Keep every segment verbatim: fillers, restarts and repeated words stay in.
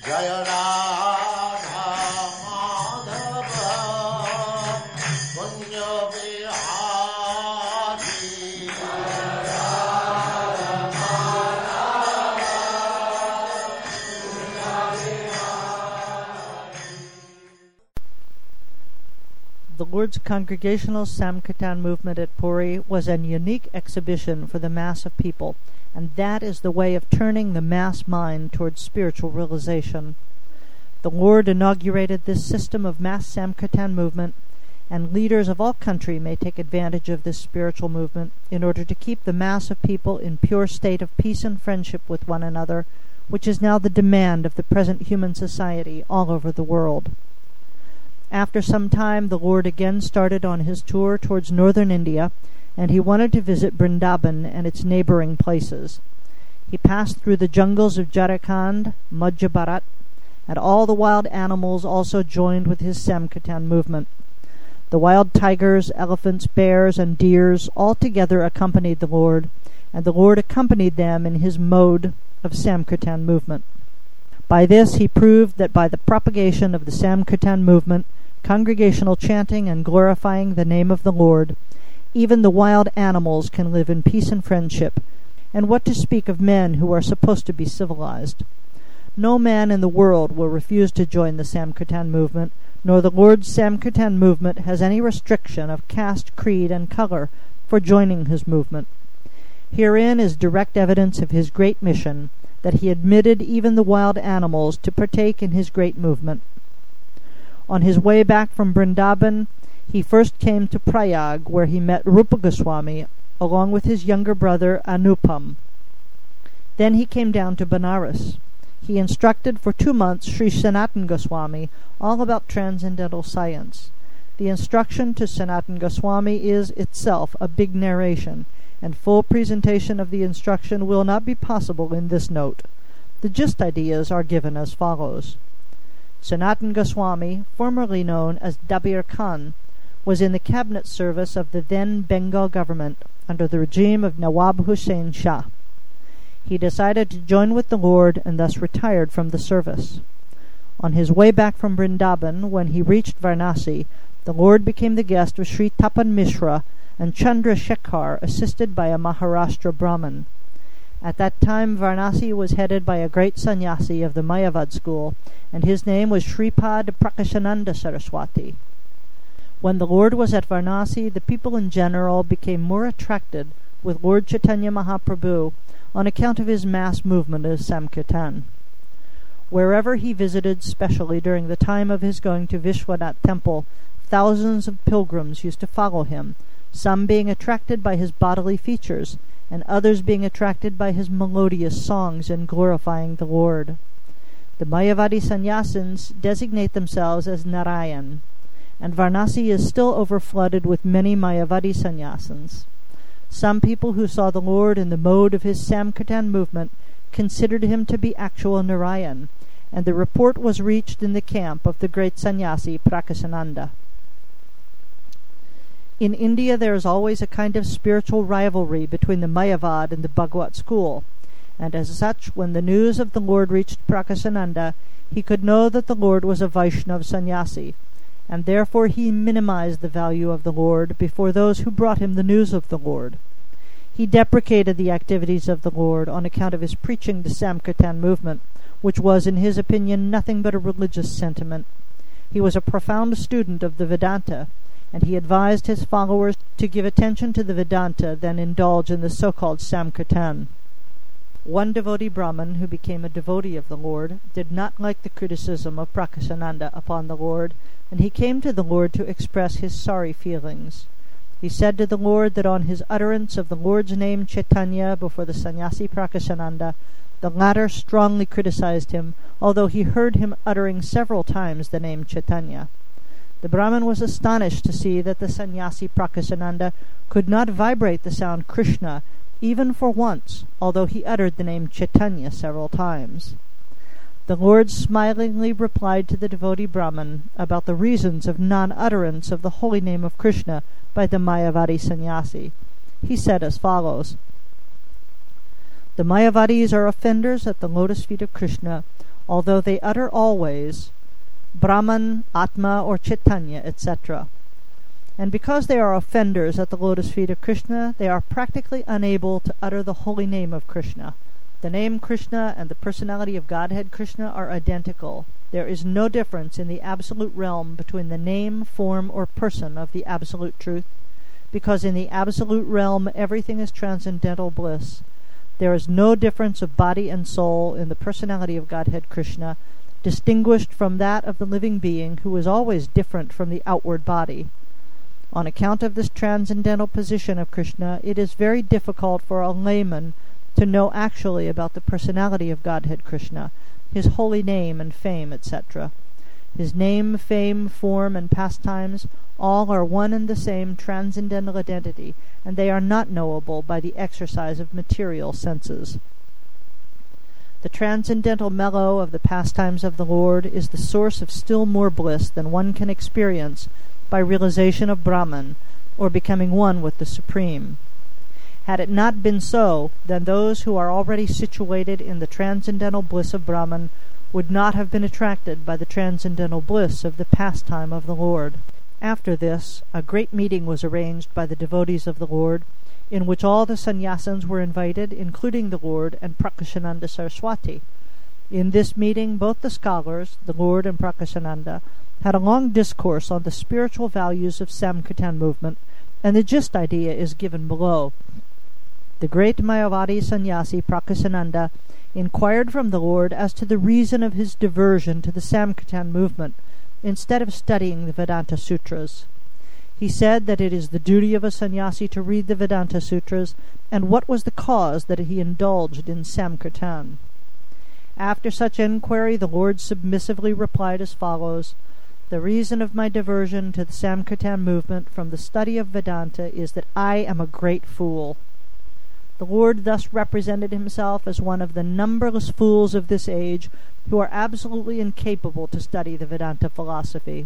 Jaya Radha Madhava Punya Vihari Jaya Radha Madhava Punya Vihari. The Lord's Congregational Sankirtan movement at Puri was an unique exhibition for the mass of people, and that is the way of turning the mass mind towards spiritual realization. The Lord inaugurated this system of mass Sankirtan movement, and leaders of all country may take advantage of this spiritual movement in order to keep the mass of people in pure state of peace and friendship with one another, which is now the demand of the present human society all over the world. After some time, the Lord again started on his tour towards northern India, and he wanted to visit Vrindavan and its neighboring places. He passed through the jungles of Jharkhand, Madhya Bharat, and all the wild animals also joined with his Sankirtan movement. The wild tigers, elephants, bears, and deers all together accompanied the Lord, and the Lord accompanied them in his mode of Sankirtan movement. By this he proved that by the propagation of the Sankirtan movement, congregational chanting and glorifying the name of the Lord, even the wild animals can live in peace and friendship, and what to speak of men who are supposed to be civilized. No man in the world will refuse to join the Sankirtan movement, nor the Lord's Sankirtan movement has any restriction of caste, creed, and color for joining his movement. Herein is direct evidence of his great mission, that he admitted even the wild animals to partake in his great movement. On his way back from Vrindavan, he first came to Prayag, where he met Rupa Goswami, along with his younger brother Anupam. Then he came down to Benares. He instructed for two months Sri Sanatan Goswami all about transcendental science. The instruction to Sanatan Goswami is itself a big narration, and full presentation of the instruction will not be possible in this note. The gist ideas are given as follows. Sanatan Goswami, formerly known as Dabir Khan, was in the cabinet service of the then Bengal government under the regime of Nawab Hussain Shah. He decided to join with the Lord and thus retired from the service. On his way back from Vrindavan, when he reached Varanasi, the Lord became the guest of Sri Tapan Mishra and Chandra Shekhar, assisted by a Maharashtra Brahmin. At that time Varanasi was headed by a great sannyasi of the Mayavad school, and his name was Shripad Prakashananda Saraswati. When the Lord was at Varanasi, the people in general became more attracted with Lord Chaitanya Mahaprabhu on account of his mass movement of Sankirtan. Wherever he visited, specially during the time of his going to Vishwanath temple, thousands of pilgrims used to follow him, some being attracted by his bodily features, and others being attracted by his melodious songs in glorifying the Lord. The Mayavadi sannyasins designate themselves as Narayan, and Varanasi is still overflooded with many Mayavadi sannyasins. Some people who saw the Lord in the mode of his Sankirtan movement considered him to be actual Narayan, and the report was reached in the camp of the great sannyasi Prakasananda. In India there is always a kind of spiritual rivalry between the Mayavad and the Bhagwat school, and as such, when the news of the Lord reached Prakasananda, he could know that the Lord was a Vaishnav sannyasi, and therefore he minimized the value of the Lord before those who brought him the news of the Lord. He deprecated the activities of the Lord on account of his preaching the Sankirtan movement, which was, in his opinion, nothing but a religious sentiment. He was a profound student of the Vedanta, and he advised his followers to give attention to the Vedanta than indulge in the so-called Sankirtan. One devotee Brahmin, who became a devotee of the Lord, did not like the criticism of Prakasananda upon the Lord, and he came to the Lord to express his sorry feelings. He said to the Lord that on his utterance of the Lord's name Chaitanya before the sannyasi Prakasananda, the latter strongly criticized him, although he heard him uttering several times the name Chaitanya. The Brahmin was astonished to see that the sannyasi Prakasananda could not vibrate the sound Krishna even for once, although he uttered the name Chaitanya several times. The Lord smilingly replied to the devotee Brahmin about the reasons of non-utterance of the holy name of Krishna by the Mayavadi sannyasi. He said as follows: The Mayavadis are offenders at the lotus feet of Krishna, although they utter always Brahman, Atma, or Chaitanya, et cetera. And because they are offenders at the lotus feet of Krishna, they are practically unable to utter the holy name of Krishna. The name Krishna and the personality of Godhead Krishna are identical. There is no difference in the absolute realm between the name, form, or person of the absolute truth, because in the absolute realm everything is transcendental bliss. There is no difference of body and soul in the personality of Godhead Krishna, distinguished from that of the living being, who is always different from the outward body. On account of this transcendental position of Krishna, it is very difficult for a layman to know actually about the personality of Godhead Krishna, his holy name and fame, et cetera. His name, fame, form, and pastimes all are one and the same transcendental identity, and they are not knowable by the exercise of material senses. The transcendental mellow of the pastimes of the Lord is the source of still more bliss than one can experience by realization of Brahman, or becoming one with the Supreme. Had it not been so, then those who are already situated in the transcendental bliss of Brahman would not have been attracted by the transcendental bliss of the pastime of the Lord. After this, a great meeting was arranged by the devotees of the Lord, in which all the sannyasins were invited, including the Lord and Prakashananda Saraswati. In this meeting, both the scholars, the Lord and Prakashananda, had a long discourse on the spiritual values of Samkirtan movement, and the gist idea is given below. The great Mayavadi sannyasi Prakashananda inquired from the Lord as to the reason of his diversion to the Samkirtan movement, instead of studying the Vedanta Sutras. He said that it is the duty of a sannyasi to read the Vedanta Sutras, and what was the cause that he indulged in Samkirtan. After such enquiry, the Lord submissively replied as follows: The reason of my diversion to the Samkirtan movement from the study of Vedanta is that I am a great fool. The Lord thus represented himself as one of the numberless fools of this age who are absolutely incapable to study the Vedanta philosophy.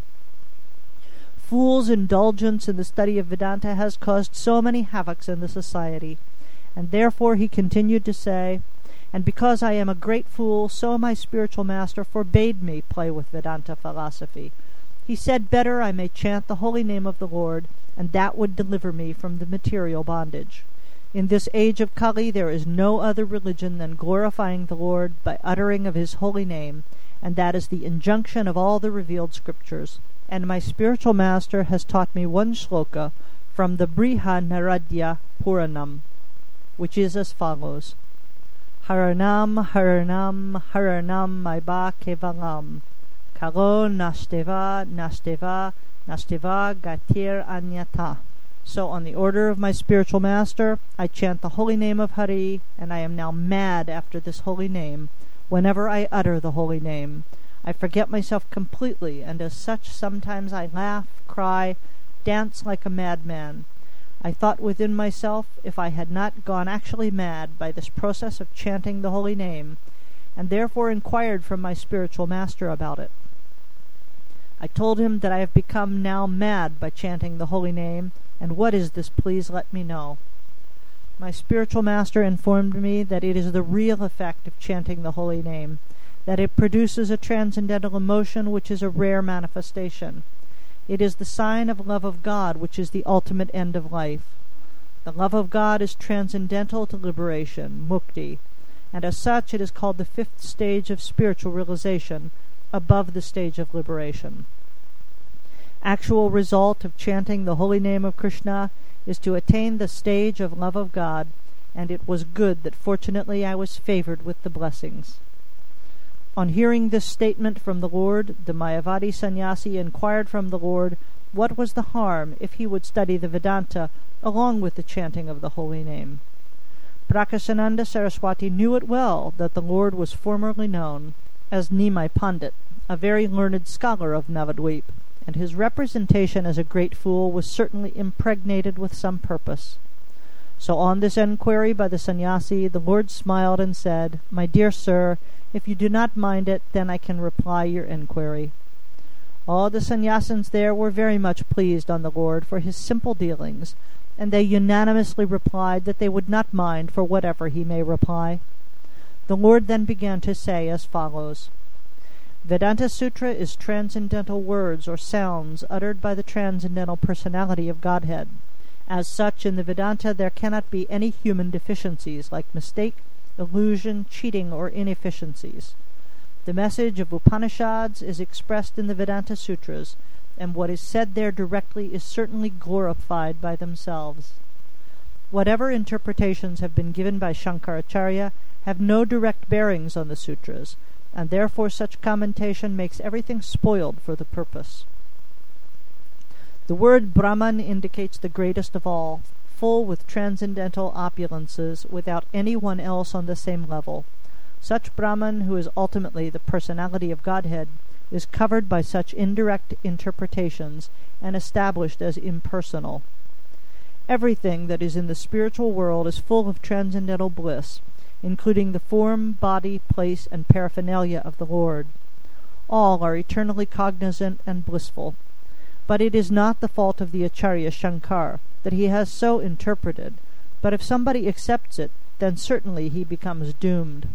Fools' indulgence in the study of Vedanta has caused so many havocs in the society, and therefore he continued to say, and because I am a great fool, so my spiritual master forbade me play with Vedanta philosophy. He said, better I may chant the holy name of the Lord, and that would deliver me from the material bondage. In this age of Kali there is no other religion than glorifying the Lord by uttering of his holy name, and that is the injunction of all the revealed scriptures. And my spiritual master has taught me one shloka from the Briha-Naradya Puranam, which is as follows: Haranam, Haranam, Haranam Maiba Kevalam, Kalo Nashteva, Nashteva, Nashteva Gatir Anyata. So on the order of my spiritual master, I chant the holy name of Hari, and I am now mad after this holy name. Whenever I utter the holy name, I forget myself completely, and as such sometimes I laugh, cry, dance like a madman. I thought within myself, if I had not gone actually mad by this process of chanting the holy name, and therefore inquired from my spiritual master about it. I told him that I have become now mad by chanting the holy name, and what is this, please let me know. My spiritual master informed me that it is the real effect of chanting the holy name, that it produces a transcendental emotion which is a rare manifestation. It is the sign of love of God, which is the ultimate end of life. The love of God is transcendental to liberation, mukti, and as such it is called the fifth stage of spiritual realization, above the stage of liberation. Actual result of chanting the holy name of Krishna is to attain the stage of love of God, and it was good that fortunately I was favored with the blessings. On hearing this statement from the Lord, the Mayavadi sannyasi inquired from the Lord what was the harm if he would study the Vedanta along with the chanting of the holy name. Prakashananda Saraswati knew it well that the Lord was formerly known as Nimai Pandit, a very learned scholar of Navadvip, and his representation as a great fool was certainly impregnated with some purpose. So on this enquiry by the sannyasi, the Lord smiled and said, My dear sir, if you do not mind it, then I can reply your enquiry. All the sannyasins there were very much pleased on the Lord for his simple dealings, and they unanimously replied that they would not mind for whatever he may reply. The Lord then began to say as follows: Vedanta Sutra is transcendental words or sounds uttered by the transcendental personality of Godhead. As such, in the Vedanta there cannot be any human deficiencies like mistake, illusion, cheating, or inefficiencies. The message of Upanishads is expressed in the Vedanta Sutras, and what is said there directly is certainly glorified by themselves. Whatever interpretations have been given by Shankaracharya have no direct bearings on the sutras, and therefore such commentation makes everything spoiled for the purpose. The word Brahman indicates the greatest of all, full with transcendental opulences, without any one else on the same level. Such Brahman, who is ultimately the personality of Godhead, is covered by such indirect interpretations and established as impersonal. Everything that is in the spiritual world is full of transcendental bliss, including the form, body, place, and paraphernalia of the Lord. All are eternally cognizant and blissful. But it is not the fault of the Acharya Shankar that he has so interpreted, but if somebody accepts it, then certainly he becomes doomed.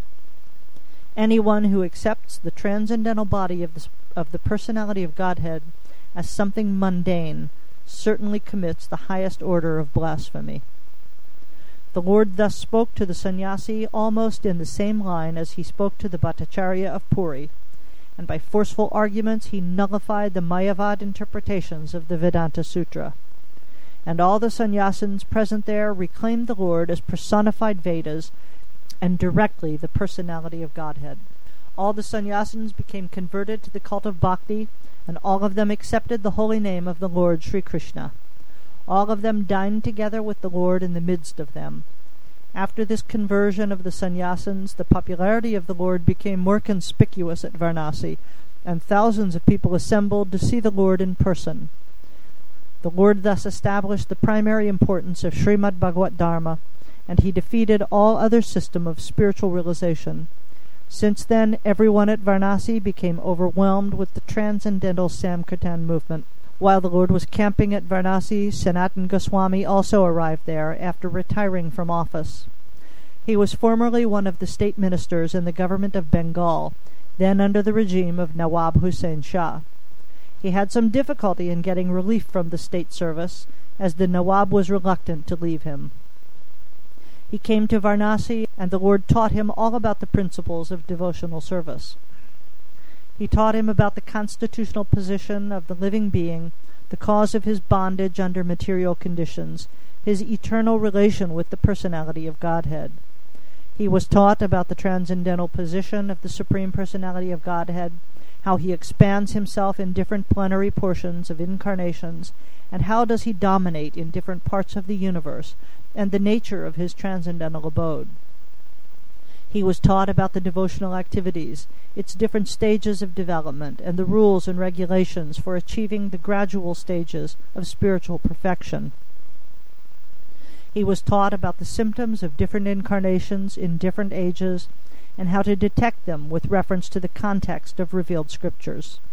Anyone who accepts the transcendental body of the, of the personality of Godhead as something mundane certainly commits the highest order of blasphemy. The Lord thus spoke to the sannyasi almost in the same line as he spoke to the Bhattacharya of Puri, and by forceful arguments he nullified the Mayavad interpretations of the Vedanta Sutra. And all the sannyasins present there reclaimed the Lord as personified Vedas and directly the personality of Godhead. All the sannyasins became converted to the cult of Bhakti, and all of them accepted the holy name of the Lord Sri Krishna. All of them dined together with the Lord in the midst of them. After this conversion of the sannyasins, the popularity of the Lord became more conspicuous at Varanasi, and thousands of people assembled to see the Lord in person. The Lord thus established the primary importance of Srimad Bhagavad Dharma, and he defeated all other system of spiritual realization. Since then, everyone at Varanasi became overwhelmed with the transcendental Samkirtan movement. While the Lord was camping at Varanasi, Sanatan Goswami also arrived there after retiring from office. He was formerly one of the state ministers in the government of Bengal, then under the regime of Nawab Hussain Shah. He had some difficulty in getting relief from the state service, as the Nawab was reluctant to leave him. He came to Varanasi, and the Lord taught him all about the principles of devotional service. He taught him about the constitutional position of the living being, the cause of his bondage under material conditions, his eternal relation with the personality of Godhead. He was taught about the transcendental position of the Supreme Personality of Godhead, how he expands himself in different plenary portions of incarnations, and how does he dominate in different parts of the universe, and the nature of his transcendental abode. He was taught about the devotional activities, its different stages of development, and the rules and regulations for achieving the gradual stages of spiritual perfection. He was taught about the symptoms of different incarnations in different ages, and how to detect them with reference to the context of revealed scriptures.